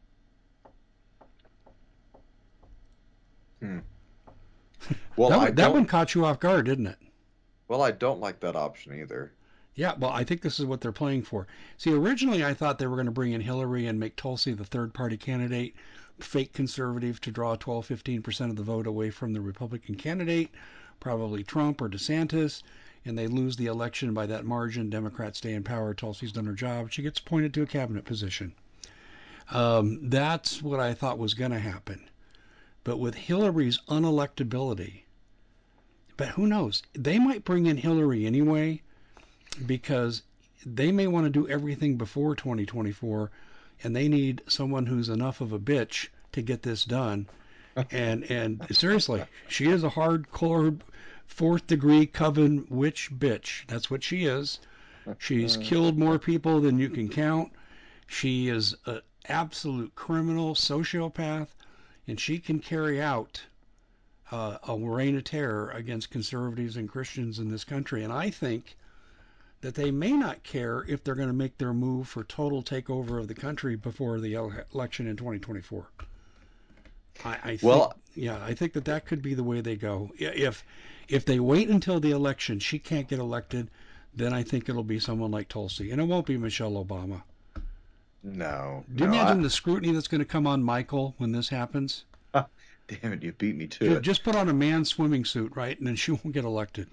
Speaker 2: Hmm. Well,
Speaker 1: that,
Speaker 2: I
Speaker 1: that one
Speaker 2: don't.
Speaker 1: caught you off guard, didn't it?
Speaker 2: Well, I don't like that option either.
Speaker 1: Yeah, well, I think this is what they're playing for. See, originally I thought they were going to bring in Hillary and make Tulsi the third-party candidate, fake conservative to draw twelve, fifteen percent of the vote away from the Republican candidate, probably Trump or DeSantis, and they lose the election by that margin. Democrats stay in power. Tulsi's done her job. She gets appointed to a cabinet position. Um, that's what I thought was going to happen. But with Hillary's unelectability, but who knows? They might bring in Hillary anyway, because they may want to do everything before twenty twenty-four, and they need someone who's enough of a bitch to get this done. And and seriously, she is a hardcore fourth degree coven witch bitch. That's what she is. She's killed more people than you can count. She is an absolute criminal, sociopath, and she can carry out uh, a reign of terror against conservatives and Christians in this country. And I think that they may not care if they're going to make their move for total takeover of the country before the election in twenty twenty-four. I, I think,
Speaker 2: Well,
Speaker 1: yeah, I think that that could be the way they go. If if they wait until the election, she can't get elected, then I think it'll be someone like Tulsi, and it won't be Michelle Obama.
Speaker 2: no,
Speaker 1: Do you
Speaker 2: no.
Speaker 1: imagine
Speaker 2: I
Speaker 1: the scrutiny that's going to come on Michael when this happens?
Speaker 2: damn it, you beat me to it.
Speaker 1: Just put on a man's swimming suit, right, and then she won't get elected.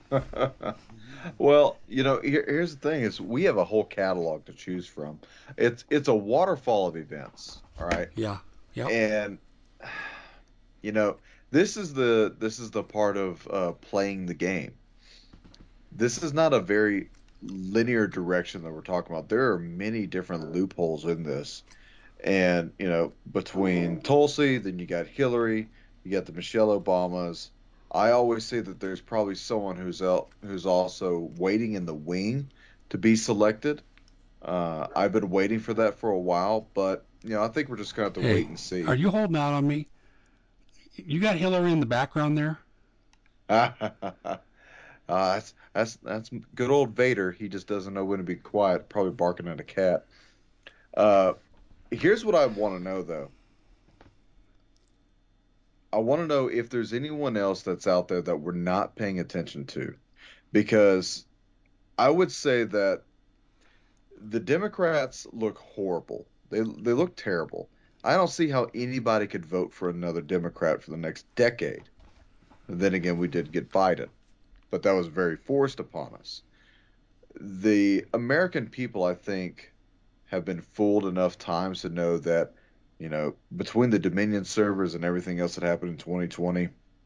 Speaker 2: Well, you know, here, here's the thing: is we have a whole catalog to choose from. It's it's a waterfall of events, all right,
Speaker 1: Yeah, yep.
Speaker 2: and you know, this is the this is the part of uh, playing the game. This is not a very linear direction that we're talking about. There are many different loopholes in this. And, you know, between Tulsi, then you got Hillary, you got the Michelle Obamas. I always say that there's probably someone who's el who's also waiting in the wing to be selected. Uh, I've been waiting for that for a while, but you know, I think we're just gonna have to
Speaker 1: Hey,
Speaker 2: wait and
Speaker 1: are
Speaker 2: see.
Speaker 1: you holding out on me? You got Hillary in the background there?
Speaker 2: uh, that's that's that's good old Vader. He just doesn't know when to be quiet, probably barking at a cat. Uh, Here's what I want to know though. I want to know if there's anyone else that's out there that we're not paying attention to, because I would say that the Democrats look horrible. They they look terrible. I don't see how anybody could vote for another Democrat for the next decade. And then again, we did get Biden, but that was very forced upon us. The American people, I think, have been fooled enough times to know that, you know, between the Dominion servers and everything else that happened in twenty twenty,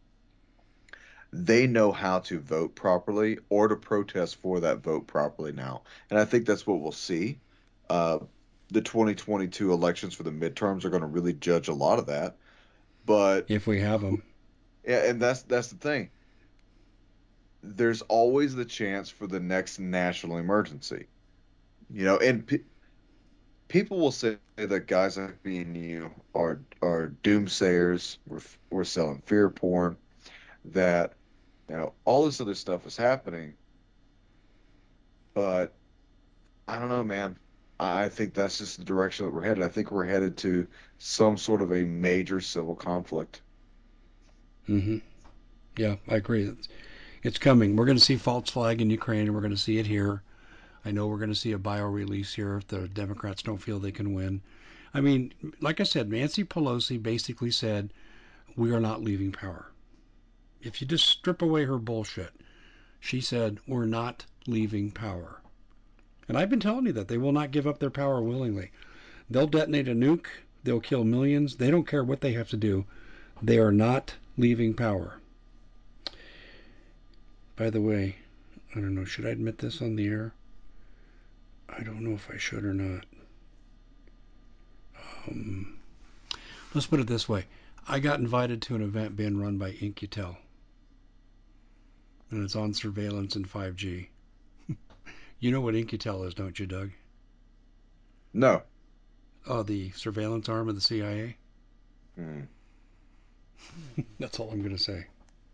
Speaker 2: they know how to vote properly or to protest for that vote properly now. And I think that's what we'll see. Uh, the twenty twenty-two elections for the midterms are going to really judge a lot of that. But
Speaker 1: If we have them.
Speaker 2: yeah, and that's that's the thing. There's always the chance for the next national emergency. You know, and pe people will say that guys like me and you are are doomsayers. We're we're selling fear porn. That you know all this other stuff is happening, but I don't know, man. I think that's just the direction that we're headed. I think we're headed to some sort of a major civil conflict.
Speaker 1: Hmm. Yeah, I agree. It's, it's coming. We're going to see false flag in Ukraine, and we're going to see it here. I know we're going to see a bio release here if the Democrats don't feel they can win. I mean, like I said, Nancy Pelosi basically said, we are not leaving power. If you just strip away her bullshit, she said, we're not leaving power. And I've been telling you that they will not give up their power willingly. They'll detonate a nuke, they'll kill millions, they don't care what they have to do. They are not leaving power. By the way, I don't know, should I admit this on the air? I don't know if I should or not. Um, let's put it this way. I got invited to an event being run by In-Q-Tel, and it's on surveillance and five G. You know what In-Q-Tel is, don't you, Doug?
Speaker 2: No.
Speaker 1: Oh, the surveillance arm of the C I A?
Speaker 2: Hmm.
Speaker 1: That's all I'm going to say.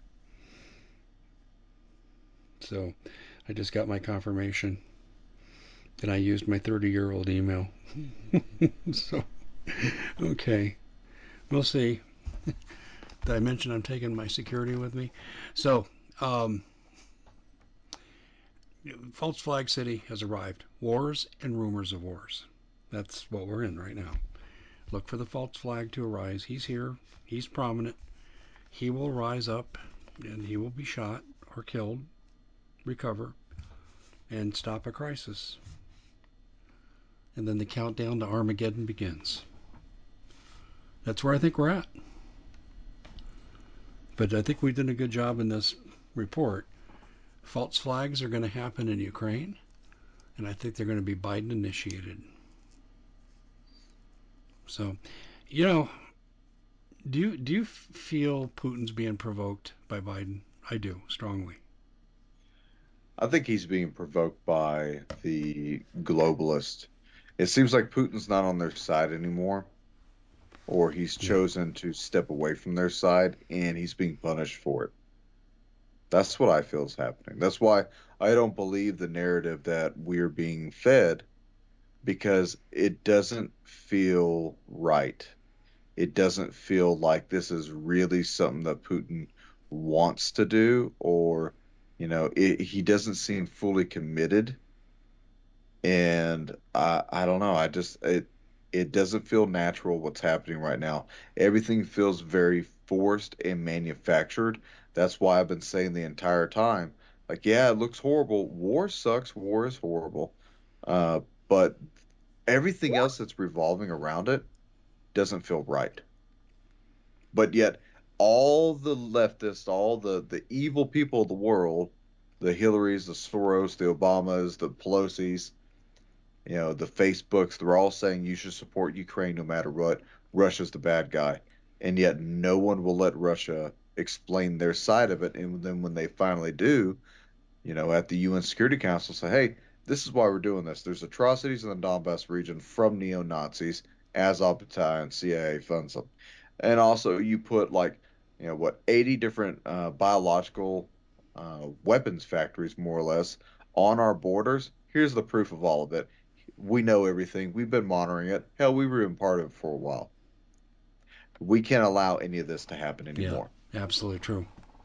Speaker 1: So I just got my confirmation, and I used my thirty-year-old email. So, okay. We'll see. Did I mention I'm taking my security with me? So, um, False Flag City has arrived. Wars and rumors of wars. That's what we're in right now. Look for the false flag to arise. He's here. He's prominent. He will rise up and he will be shot or killed, recover, and stop a crisis. And then the countdown to Armageddon begins. That's where I think we're at. But I think we did a good job in this report. False flags are going to happen in Ukraine, and I think they're going to be Biden initiated. So, you know, do you do you feel Putin's being provoked by Biden? I do strongly.
Speaker 2: I think he's being provoked by the globalist. It seems like Putin's not on their side anymore, or he's
Speaker 1: Yeah,
Speaker 2: chosen to step away from their side and he's being punished for it. That's what I feel is happening. That's why I don't believe the narrative that we're being fed because it doesn't feel right. It doesn't feel like this is really something that Putin wants to do, or, you know, it, he doesn't seem fully committed. And I, I don't know. I just it it doesn't feel natural what's happening right now. Everything feels very forced and manufactured. That's why I've been saying the entire time, like, yeah, it looks horrible. War sucks. War is horrible. Uh, but everything else that's revolving around it doesn't feel right. But yet, all the leftists, all the the evil people of the world, the Hillarys, the Soros, the Obamas, the Pelosi's, you know, the Facebooks, they're all saying you should support Ukraine no matter what. Russia's the bad guy. And yet no one will let Russia explain their side of it. And then when they finally do, you know, at the U N Security Council say, hey, this is why we're doing this. There's atrocities in the Donbass region from neo Nazis. Azov Battalion, C I A funds them. And also, you put like, you know, what, eighty different uh, biological uh, weapons factories, more or less, on our borders. Here's the proof of all of it. We know everything. We've been monitoring it. Hell, we were in part of it for a while. We can't allow any of this to happen
Speaker 1: yeah,
Speaker 2: anymore.
Speaker 1: absolutely true.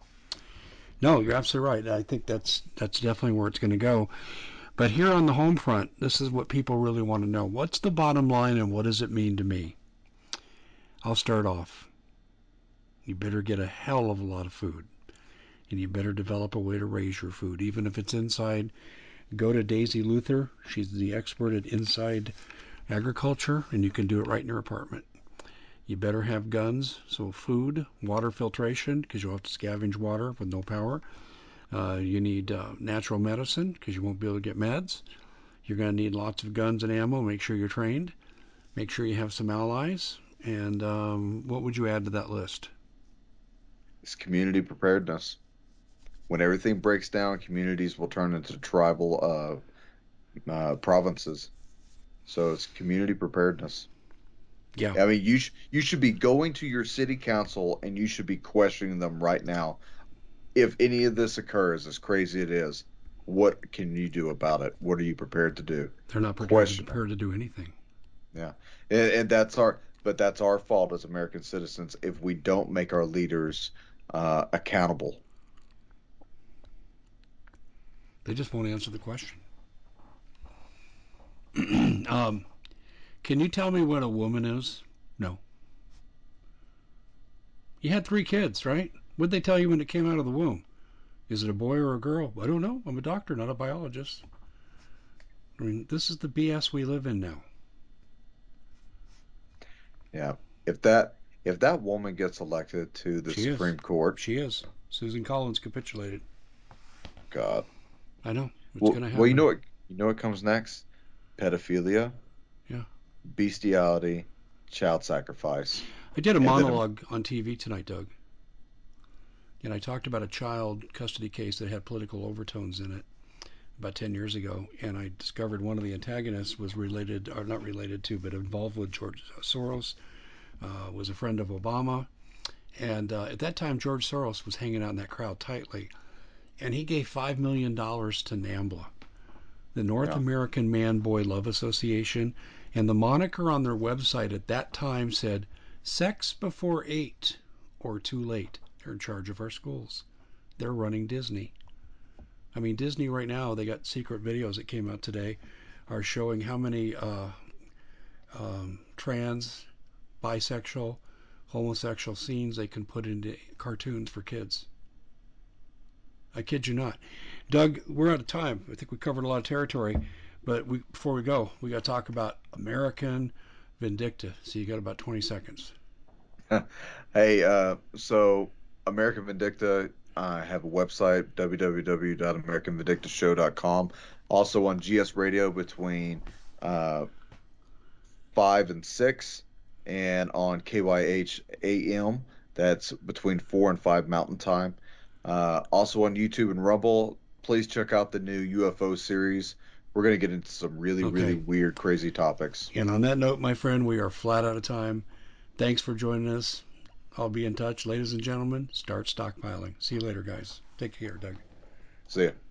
Speaker 1: No, you're absolutely right. I think that's that's definitely where it's going to go. But here on the home front, this is what people really want to know. What's the bottom line and what does it mean to me? I'll start off. You better get a hell of a lot of food. And you better develop a way to raise your food. Even if it's inside, go to Daisy Luther. She's the expert at inside agriculture, and you can do it right in your apartment. You better have guns, so food, water filtration, because you'll have to scavenge water with no power. Uh, you need uh, natural medicine, because you won't be able to get meds. You're going to need lots of guns and ammo. Make sure you're trained. Make sure you have some allies. And um, what would you add to that list?
Speaker 2: It's community preparedness. When everything breaks down, communities will turn into tribal uh, uh, provinces. So it's community preparedness.
Speaker 1: Yeah,
Speaker 2: I mean, you sh you should be going to your city council and you should be questioning them right now. If any of this occurs, as crazy it is, what can you do about it? What are you prepared to do?
Speaker 1: they're not prepared to,
Speaker 2: Question them.
Speaker 1: prepared to do anything.
Speaker 2: Yeah, and, and that's our, but that's our fault as American citizens if we don't make our leaders uh, accountable.
Speaker 1: They just won't answer the question. um, can you tell me what a woman is? No. You had three kids, right? What'd they tell you when it came out of the womb? Is it a boy or a girl? I don't know. I'm a doctor, not a biologist. I mean, this is the B S we live in now.
Speaker 2: Yeah, if that if that woman gets elected to the
Speaker 1: She is.
Speaker 2: Supreme Court,
Speaker 1: She is. Susan Collins capitulated.
Speaker 2: God,
Speaker 1: I know. It's
Speaker 2: well,
Speaker 1: going to
Speaker 2: well, you know
Speaker 1: happen.
Speaker 2: what, you know what comes next? Pedophilia,
Speaker 1: Yeah.
Speaker 2: bestiality, child sacrifice,
Speaker 1: I did a
Speaker 2: and then
Speaker 1: monologue on T V tonight, Doug, and I talked about a child custody case that had political overtones in it about ten years ago, and I discovered one of the antagonists was related, or not related to, but involved with George Soros, uh, was a friend of Obama. And uh, at that time, George Soros was hanging out in that crowd tightly, and he gave five million dollars to NAMBLA, the North
Speaker 2: yeah,
Speaker 1: American Man Boy Love Association, and the moniker on their website at that time said, "Sex before eight or too late." They're in charge of our schools. They're running Disney. I mean, Disney right now, they got secret videos that came out today, are showing how many uh, um, trans, bisexual, homosexual scenes they can put into cartoons for kids. I kid you not. Doug, we're out of time. I think we covered a lot of territory, but we, before we go, we got to talk about American Vindicta. So you got about twenty seconds.
Speaker 2: hey, uh, so American Vindicta, I have a website, w w w dot american vindictive show dot com. Also on G S Radio between uh, five and six, and on K Y H A M, that's between four and five Mountain Time. Uh, also on YouTube and Rumble, please check out the new U F O series. We're going to get into some really, really
Speaker 1: Okay.
Speaker 2: weird, crazy topics.
Speaker 1: And on that note, my friend, we are flat out of time. Thanks for joining us. I'll be in touch. Ladies and gentlemen, start stockpiling. See you later, guys. Take care, Doug.
Speaker 2: See ya.